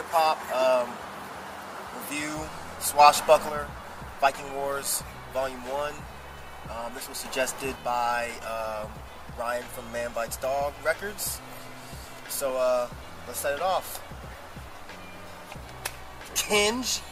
hip-hop review, Swashbuckler, Viking Wars, Volume 1. This was suggested by Ryan from Man Bites Dog Records. So let's set it off. Kinge.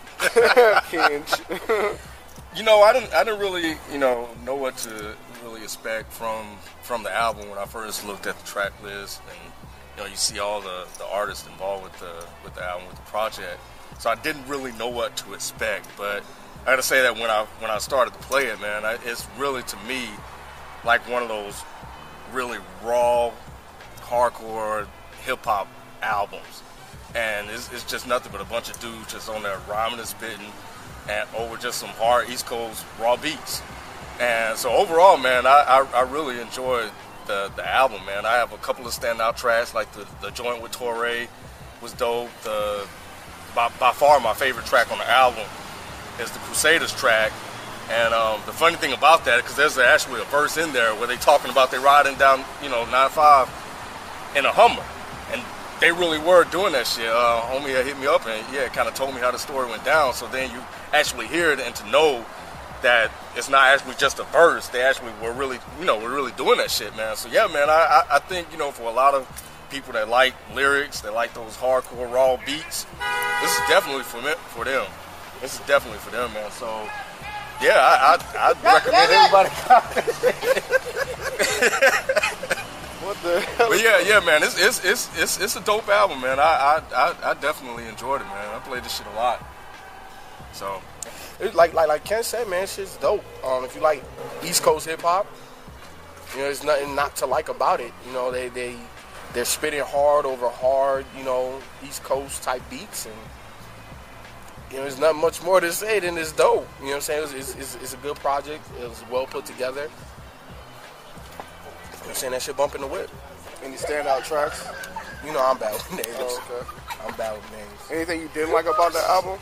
Kinge. I didn't really, know what to really expect from the album when I first looked at the track list, and you see all the artists involved with the album, with the project. So I didn't really know what to expect, but I got to say that when I started to play it, man, it's really, to me, like one of those really raw, hardcore hip hop albums, and it's just nothing but a bunch of dudes just on there rhyming and spitting, and over just some hard East Coast raw beats. And so overall, man, I really enjoyed the album, man. I have a couple of standout tracks, like the joint with Torre was dope. By far my favorite track on the album is the Crusaders track. And the funny thing about that, because there's actually a verse in there where they talking about they riding down 95 in a Hummer, and they really were doing that shit. Homie had hit me up and kind of told me how the story went down. So then you actually hear it, and to know that it's not actually just a verse, they actually were really doing that shit, man. So yeah, man, I think for a lot of people that like lyrics, that like those hardcore raw beats, this is definitely for them. This is definitely for them, man. So yeah, I'd recommend everybody. What the hell? But yeah, man, it's a dope album, man. I definitely enjoyed it, man. I played this shit a lot. So it's like Ken said, man, shit's dope. If you like East Coast hip hop, there's nothing not to like about it. They're spitting hard over hard, East Coast type beats, and there's not much more to say than it's dope. You know what I'm saying? It's a good project. It was well put together. I'm saying that shit bump in the whip. Any standout tracks? I'm bad with names. Oh, okay. I'm bad with names. Anything you didn't like about the album?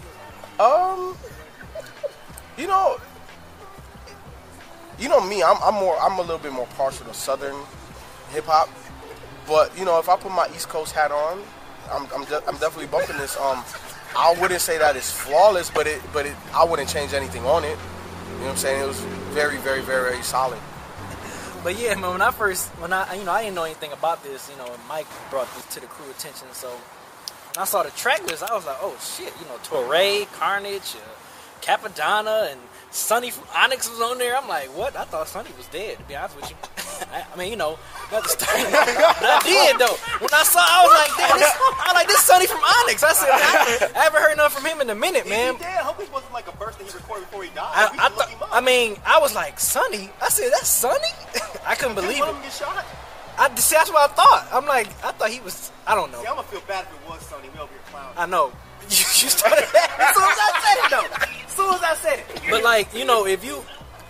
Me, I'm a little bit more partial to Southern hip hop. But if I put my East Coast hat on, I'm definitely bumping this. I wouldn't say that it's flawless, but I wouldn't change anything on it. You know what I'm saying? It was very, very, very, very solid. But yeah, man, when I didn't know anything about this, Mike brought this to the crew attention. So when I saw the track list, I was like, oh shit, Torre, Carnage, Capadonna, and Sonny from Onyx was on there. I'm like, what? I thought Sonny was dead, to be honest with you. not to start, but I did though. When I saw, I was like, damn, this Sonny from Onyx. I said, I haven't heard nothing from him in a minute, man. He dead. I hope it wasn't like a verse that he recorded before he died. I was like, Sonny? I said, that's Sonny? I couldn't believe it. Did him get shot? See, that's what I thought. I'm like, I thought he was, I don't know. See, I'm going to feel bad if it was Sonny. We over here clowning. I know. You started that as soon as I said it, though. As soon as I said it. But if you...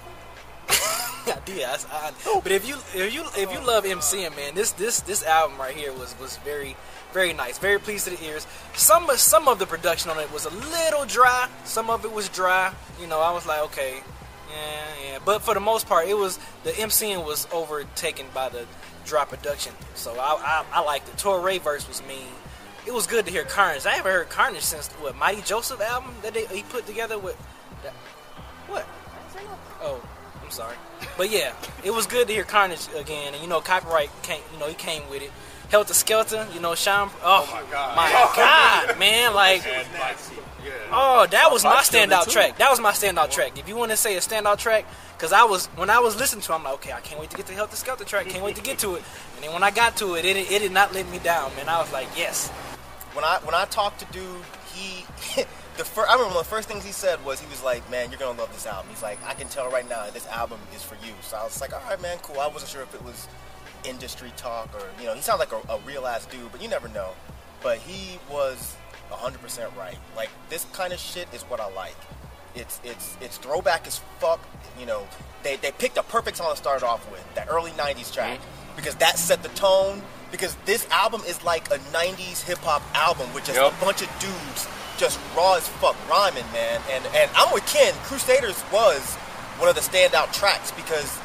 but if you love MCing, man, this album right here was very, very nice, very pleased to the ears. Some of the production on it was a little dry. Some of it was dry. I was like, okay, yeah. But for the most part, it was the MCing was overtaken by the dry production. So I liked it. Torre verse was mean. It was good to hear Carnage. I haven't heard Carnage since Mighty Joseph album that he put together with. What? Oh. Sorry, but yeah, it was good to hear Carnage again, and Copyright came, he came with it. Helter Skelter, Sean. Oh my God, man! Like, that was my standout track. That was my standout track. If you want to say a standout track, because when I was listening to it, I'm like, okay, I can't wait to get to Helter Skelter track. Can't wait to get to it. And then when I got to it, it did not let me down, man. I was like, yes. When I talked to dude, I remember one of the first things he said was, he was like, man, you're going to love this album. He's like, I can tell right now that this album is for you. So I was like, all right, man, cool. I wasn't sure if it was industry talk or, he sounds like a real-ass dude, but you never know. But he was 100% right. Like, this kind of shit is what I like. It's throwback as fuck. They picked a perfect song to start off with, that early 90s track, because that set the tone. Because this album is like a 90s hip-hop album with just a bunch of dudes just raw as fuck rhyming, man. And I'm with Ken. Crusaders was one of the standout tracks because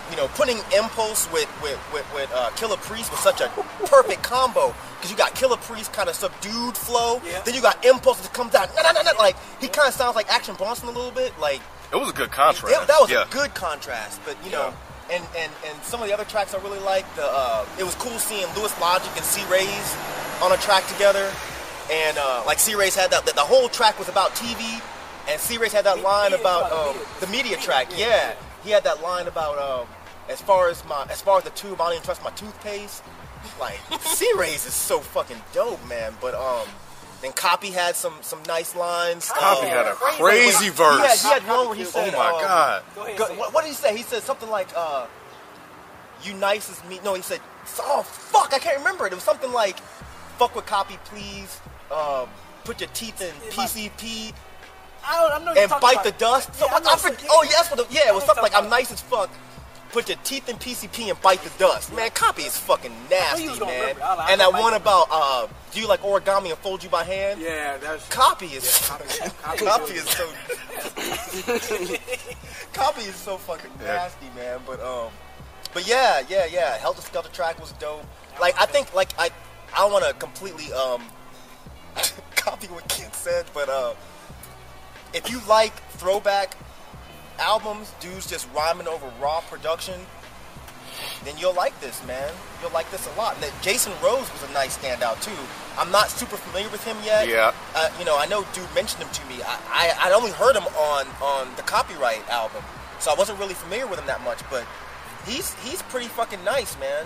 putting Impulse with Killer Priest was such a perfect combo because you got Killer Priest kind of subdued flow, then you got Impulse that comes out, like he kind of sounds like Action Bronson a little bit, like it was a good contrast. That was a good contrast, but and some of the other tracks I really liked. It was cool seeing Louis Logic and C-Rays on a track together, and like C-Rays had that the whole track was about TV, and C-Rays had that line about the media track. Yeah, he had that line about as far as the tube, I don't even trust my toothpaste. Like C-Rays is so fucking dope, man. But then Copy had some nice lines. Copy had a crazy verse. He had one where he said, "Oh my god." What did he say? He said something like, "You nice as me." No, he said, "Oh fuck, I can't remember it." It was something like, "Fuck with Copy, please. Put your teeth in PCP and bite the dust." So, it was something like, "I'm nice as fuck. Put your teeth in PCP and bite the dust." Man, Copy is fucking nasty, man. And that one about do you like origami and fold you by hand? Yeah, that's Copy is Copy is so Copy is so fucking nasty, man. But yeah. Helter Skelter track was dope. Like I think I don't want to completely copy what Kid said, but if you like throwback albums, dudes just rhyming over raw production, then you'll like this, man. You'll like this a lot. And Jason Rose was a nice standout too. I'm not super familiar with him yet. Yeah. I know dude mentioned him to me. I only heard him on the Copyright album, so I wasn't really familiar with him that much. But he's pretty fucking nice, man.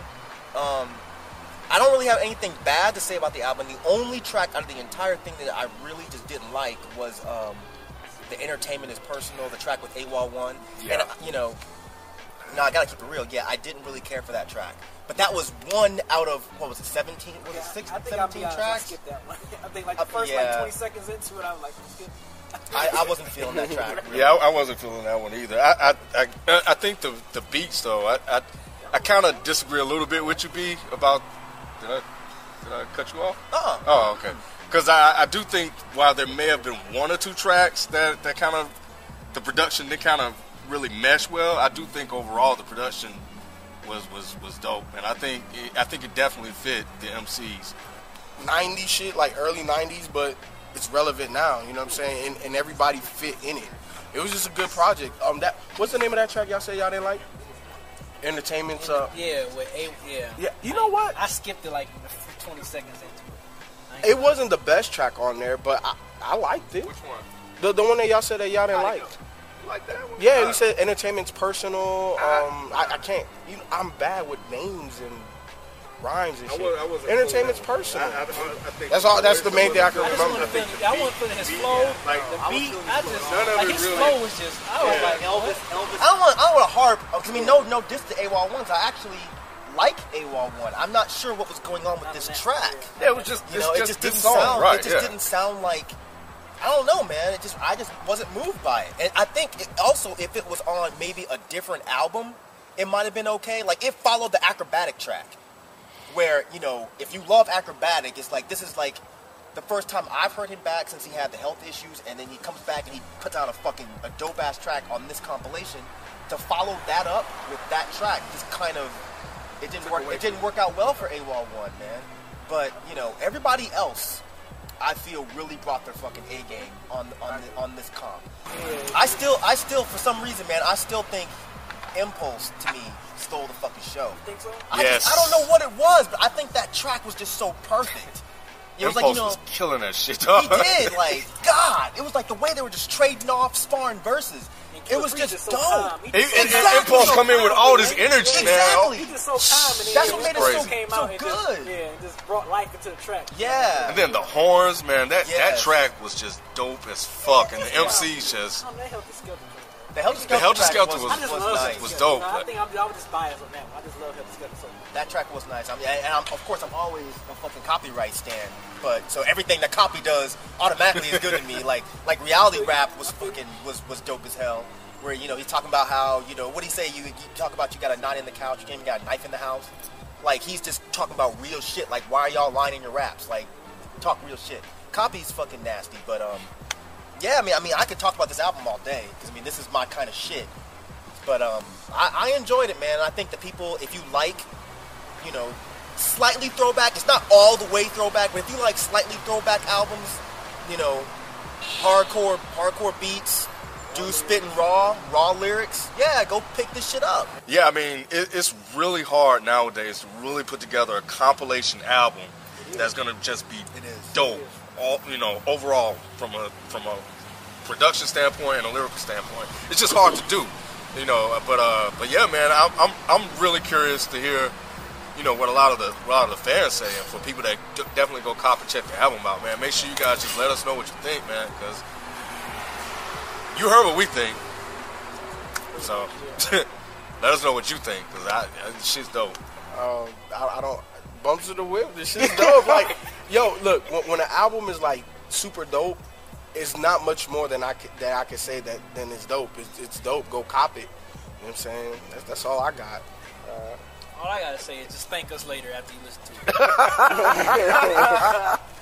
I don't really have anything bad to say about the album. The only track out of the entire thing that I really just didn't like was The Entertainment Is Personal, the track with AWOL1. Yeah. And, I gotta keep it real. Yeah, I didn't really care for that track. But that was one out of, 17? Was it 17 tracks? I skipped that one. I think the first 20 seconds into it, I was like, skip. I wasn't feeling that track. Really. Yeah, I wasn't feeling that one either. I think the beats, though, I kind of disagree a little bit with you, B, about... Did I cut you off? Oh, okay. Because I do think while there may have been one or two tracks that kind of, the production didn't kind of really mesh well, I do think overall the production was dope. And I think it definitely fit the MCs. 90s shit, like early 90s, but it's relevant now, you know what I'm saying? And everybody fit in it. It was just a good project. What's the name of that track y'all say y'all didn't like? Entertainment's Yeah, you know what? I skipped it like 20 seconds into it. It wasn't the best track on there, but I liked it. Which one? The one that y'all said that y'all didn't like. You like that one? Yeah, you said Entertainment's Personal. I can't. I'm bad with names and rhymes and shit. Entertainment's Personal. I think That's the main thing I can remember. I wasn't feeling his flow, the beat. His flow was just. I was like Elvis. I don't want to harp. I mean, no diss to AWOL1s. I actually like AWOL1. I'm not sure what was going on with this track. Yeah, it was just it just didn't song, sound. right, It just didn't sound like. I don't know, man. I just wasn't moved by it. And I think also if it was on maybe a different album, it might have been okay. Like it followed the Acrobatic track, where if you love Acrobatic, it's like this is like the first time I've heard him back since he had the health issues, and then he comes back and he puts out a dope ass track on this compilation. To follow that up with that track, just kind of it didn't work out well for AWOL1, man. But everybody else, I feel really brought their fucking A game on this comp. I still for some reason, man, I still think Impulse to me stole the fucking show. You think so? Yes. I don't know what it was, but I think that track was just so perfect. It was Impulse like, was killing that shit. He did, like, God. It was like the way they were just trading off, sparring verses. It was just dope. And Impulse come in with all this energy now. Exactly. He just so calm, and That's what made it so came out good. and just brought life into the track. Yeah. And then the horns, man, that track was just dope as fuck. And the MCs just... The Helter Skelter was dope. I think I was just biased on that one. I just love Helter Skelter so much. That track was nice. Of course, I'm always a fucking Copyright stan. But so everything that Copy does automatically is good to me. Like Reality Rap was dope as hell. Where he's talking about how what do he say? You talk about you got a knot in the couch, you even got a knife in the house. Like he's just talking about real shit. Like why are y'all lying in your raps? Like talk real shit. Copy's fucking nasty, but yeah, I mean, I could talk about this album all day because this is my kind of shit. But I enjoyed it, man. I think the people, if you like, you know, slightly throwback, it's not all the way throwback, but if you like slightly throwback albums, you know, hardcore beats, dudes spitting raw lyrics, yeah, go pick this shit up. Yeah, I mean, it's really hard nowadays to really put together a compilation album that's gonna just be dope. All, you know, overall from a production standpoint and a lyrical standpoint, it's just hard to do. You know, but yeah, man, I'm really curious to hear, you know, what a lot of the fans say, and for people that definitely go cop and check the album out, man. Make sure you guys just let us know what you think, man, because you heard what we think. So let us know what you think, because this shit's dope. I don't bumps of the whip. This shit's dope. Like, yo, look, when an album is like super dope, it's not much more than I can say that then it's dope. It's dope. Go cop it. You know what I'm saying? That's all I got. All I gotta say is just thank us later after you listen to it.